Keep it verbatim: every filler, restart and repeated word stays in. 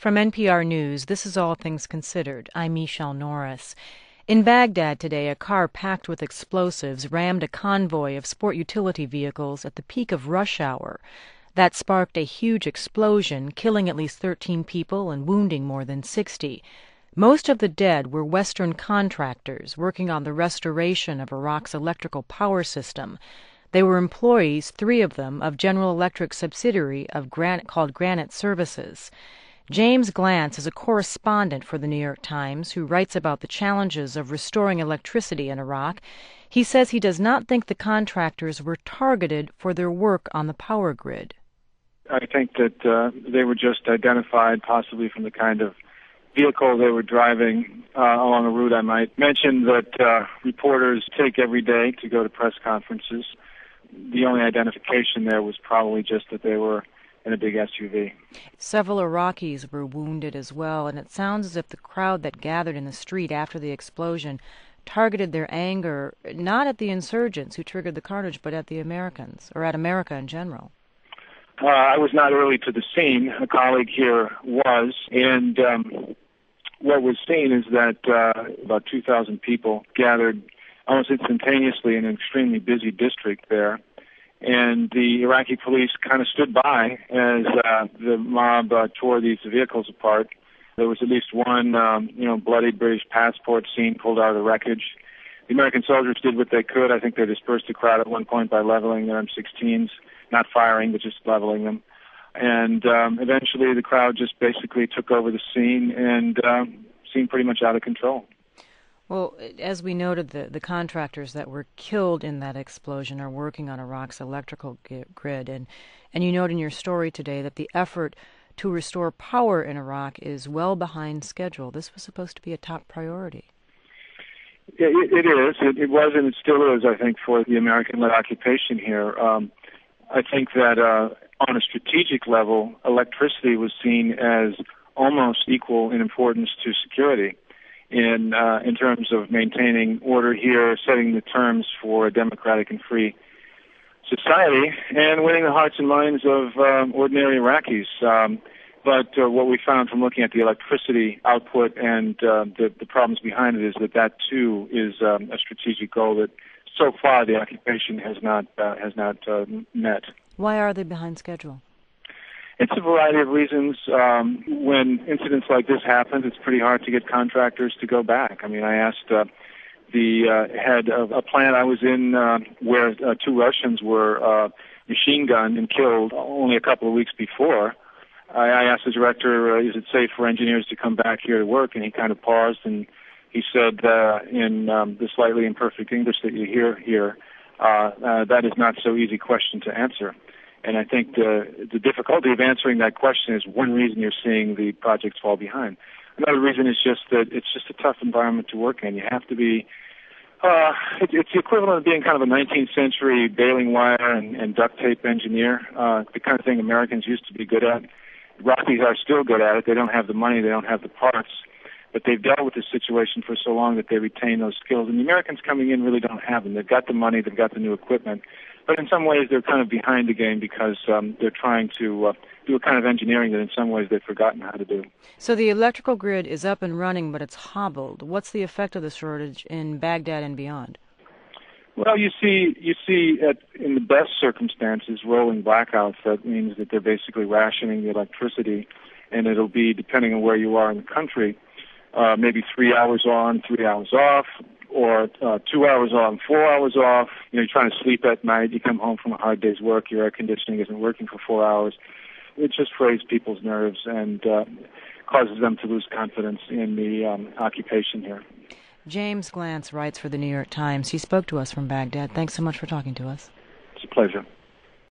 From N P R News, this is All Things Considered. I'm Michelle Norris. In Baghdad today, a car packed with explosives rammed a convoy of sport utility vehicles at the peak of rush hour. That sparked a huge explosion, killing at least thirteen people and wounding more than sixty. Most of the dead were Western contractors working on the restoration of Iraq's electrical power system. They were employees, three of them, of General Electric's subsidiary of Granite, called Granite Services. James Glantz is a correspondent for The New York Times who writes about the challenges of restoring electricity in Iraq. He says he does not think the contractors were targeted for their work on the power grid. I think that uh, they were just identified possibly from the kind of vehicle they were driving uh, along a route I might mention that uh, reporters take every day to go to press conferences. The only identification there was probably just that they were in a big S U V. Several Iraqis were wounded as well, and it sounds as if the crowd that gathered in the street after the explosion targeted their anger not at the insurgents who triggered the carnage, but at the Americans, or at America in general. Uh, I was not early to the scene. A colleague here was, and um, what was seen is that uh, about two thousand people gathered almost instantaneously in an extremely busy district there. And the Iraqi police kind of stood by as uh, the mob uh, tore these vehicles apart. There was at least one, um, you know, bloodied British passport seen pulled out of the wreckage. The American soldiers did what they could. I think they dispersed the crowd at one point by leveling their M sixteens, not firing, but just leveling them. And um, eventually the crowd just basically took over the scene and uh, seemed pretty much out of control. Well, as we noted, the, the contractors that were killed in that explosion are working on Iraq's electrical g- grid. And, and you note in your story today that the effort to restore power in Iraq is well behind schedule. This was supposed to be a top priority. Yeah, it, it is. It, it was and it still is, I think, for the American-led occupation here. Um, I think that uh, on a strategic level, electricity was seen as almost equal in importance to security. In uh, in terms of maintaining order here, setting the terms for a democratic and free society, and winning the hearts and minds of um, ordinary Iraqis. Um, but uh, what we found from looking at the electricity output and uh, the, the problems behind it is that that too is um, a strategic goal that so far the occupation has not uh, has not uh, met. Why are they behind schedule? It's a variety of reasons. Um, when incidents like this happen, it's pretty hard to get contractors to go back. I mean, I asked uh, the uh, head of a plant I was in uh, where uh, two Russians were uh, machine gunned and killed only a couple of weeks before. I, I asked the director, uh, is it safe for engineers to come back here to work? And he kind of paused and he said uh, in um, the slightly imperfect English that you hear here, uh, uh, that is not so easy question to answer. And I think the, the difficulty of answering that question is one reason you're seeing the projects fall behind. Another reason is just that it's just a tough environment to work in. You have to be, uh, it, it's the equivalent of being kind of a nineteenth century baling wire and, and duct tape engineer, uh, the kind of thing Americans used to be good at. Iraqis are still good at it. They don't have the money, they don't have the parts, but they've dealt with this situation for so long that they retain those skills. And the Americans coming in really don't have them. They've got the money, they've got the new equipment. But in some ways, they're kind of behind the game because um, they're trying to uh, do a kind of engineering that in some ways they've forgotten how to do. So the electrical grid is up and running, but it's hobbled. What's the effect of the shortage in Baghdad and beyond? Well, you see, you see, at, in the best circumstances, rolling blackouts. That means that they're basically rationing the electricity, and it'll be, depending on where you are in the country, uh, maybe three hours on, three hours off, or uh, two hours on, four hours off. You know, you're trying to sleep at night, you come home from a hard day's work, your air conditioning isn't working for four hours. It just frays people's nerves and uh, causes them to lose confidence in the um, occupation here. James Glantz writes for The New York Times. He spoke to us from Baghdad. Thanks so much for talking to us. It's a pleasure.